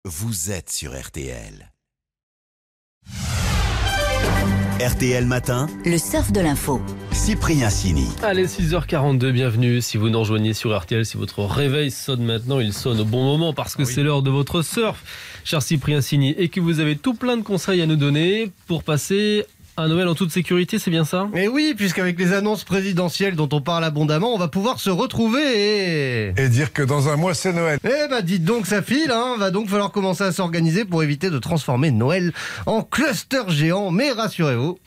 vous êtes sur RTL. RTL Matin, le surf de l'info. Cyprien Sini. Allez, 6h42, bienvenue. Si vous nous rejoignez sur RTL, si votre réveil sonne maintenant, il sonne au bon moment parce que c'est l'heure de votre surf, cher Cyprien Sini, et que vous avez tout plein de conseils à nous donner pour passer un Noël en toute sécurité, c'est bien ça ? Et oui, puisqu'avec les annonces présidentielles dont on parle abondamment, on va pouvoir se retrouver Et dire que dans un mois, c'est Noël. Eh ben, dites donc, ça file, hein. Va donc falloir commencer à s'organiser pour éviter de transformer Noël en cluster géant. Mais rassurez-vous,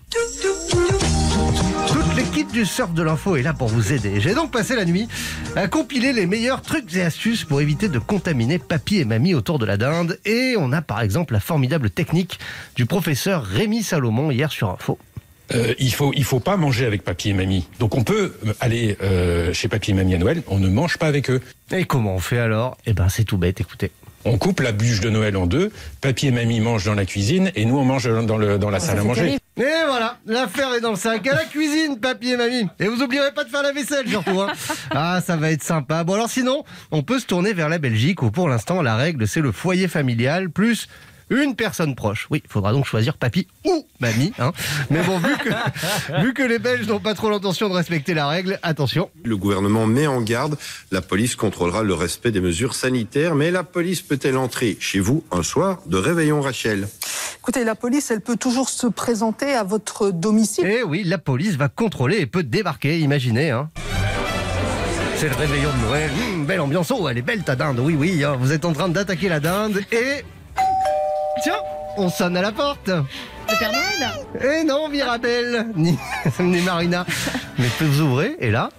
toute l'équipe du surf de l'info est là pour vous aider. J'ai donc passé la nuit à compiler les meilleurs trucs et astuces pour éviter de contaminer papy et mamie autour de la dinde. Et on a par exemple la formidable technique du professeur Rémi Salomon hier sur Info. Il faut pas manger avec papy et mamie. Donc on peut aller chez papy et mamie à Noël, on ne mange pas avec eux. Et comment on fait alors ? Eh ben c'est tout bête, écoutez. On coupe la bûche de Noël en deux, papy et mamie mangent dans la cuisine et nous on mange dans la salle à manger. Et voilà, l'affaire est dans le sac. À la cuisine, papy et mamie. Et vous oublierez pas de faire la vaisselle surtout, hein. Ah, ça va être sympa. Bon alors sinon, on peut se tourner vers la Belgique où pour l'instant la règle c'est le foyer familial plus une personne proche. Oui, il faudra donc choisir papy ou mamie, hein. Mais bon, vu que les Belges n'ont pas trop l'intention de respecter la règle, attention. Le gouvernement met en garde, la police contrôlera le respect des mesures sanitaires, mais la police peut-elle entrer chez vous un soir de réveillon, Rachel ? Écoutez, la police, elle peut toujours se présenter à votre domicile. Et oui, la police va contrôler et peut débarquer, imaginez, hein. C'est le réveillon de Noël, belle ambiance, oh elle est belle ta dinde, oui, hein. Vous êtes en train d'attaquer la dinde et... Tiens, on sonne à la porte. Le Père Noël ? Eh non, Mirabelle, ni Marina. Mais vous ouvrez, et là...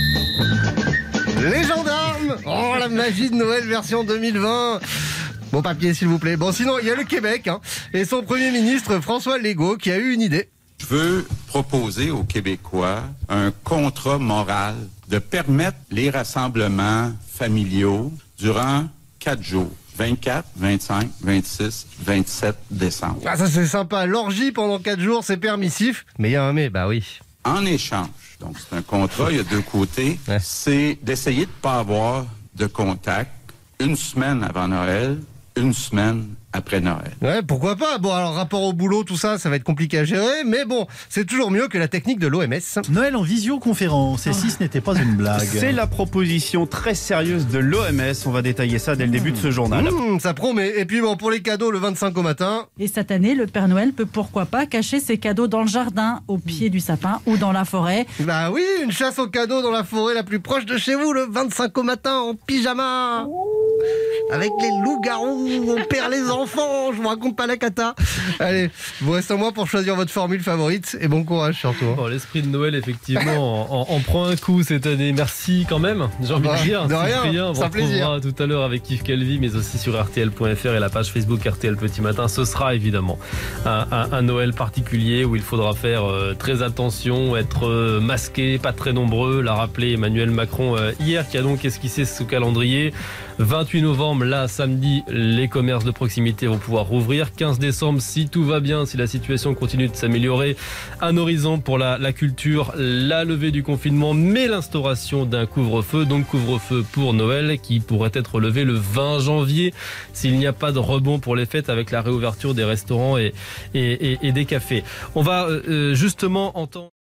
Les gendarmes. Oh, la magie de Noël version 2020. Bon papier, s'il vous plaît. Bon, sinon, il y a le Québec, hein, et son Premier ministre, François Legault, qui a eu une idée. Je veux proposer aux Québécois un contrat moral de permettre les rassemblements familiaux durant 4 jours. 24, 25, 26, 27 décembre. Ah, ça c'est sympa. L'orgie pendant 4 jours, c'est permissif. Mais il y a un mais, bah oui. En échange, donc c'est un contrat, il y a deux côtés, Ouais. c'est d'essayer de ne pas avoir de contact une semaine avant Noël, une semaine après Noël. Ouais, pourquoi pas. Bon, alors rapport au boulot, tout ça, ça va être compliqué à gérer. Mais bon, c'est toujours mieux que la technique de l'OMS. Noël en visioconférence, et si ce n'était pas une blague. C'est la proposition très sérieuse de l'OMS. On va détailler ça dès le début de ce journal. Ça promet. Et puis bon, pour les cadeaux, le 25 au matin... Et cette année, le Père Noël peut pourquoi pas cacher ses cadeaux dans le jardin, au pied du sapin ou dans la forêt. Bah oui, une chasse aux cadeaux dans la forêt la plus proche de chez vous, le 25 au matin, en pyjama. Avec les loups-garous, on perd les enfants, je vous raconte pas la cata. Allez, vous reste à moi pour choisir votre formule favorite et bon courage surtout. Bon, l'esprit de Noël, effectivement, en prend un coup cette année. Merci quand même, j'ai envie de dire. De rien, Cyprien, c'est un plaisir. On retrouvera tout à l'heure avec Yves Calvi, mais aussi sur RTL.fr et la page Facebook RTL Petit Matin. Ce sera évidemment un Noël particulier où il faudra faire très attention, être masqué, pas très nombreux. L'a rappelé Emmanuel Macron hier, qui a donc esquissé ce calendrier. 28 novembre, là, samedi, les commerces de proximité vont pouvoir rouvrir. 15 décembre, si tout va bien, si la situation continue de s'améliorer, un horizon pour la culture, la levée du confinement, mais l'instauration d'un couvre-feu. Donc couvre-feu pour Noël, qui pourrait être levé le 20 janvier, s'il n'y a pas de rebond pour les fêtes avec la réouverture des restaurants et des cafés. On va justement entendre...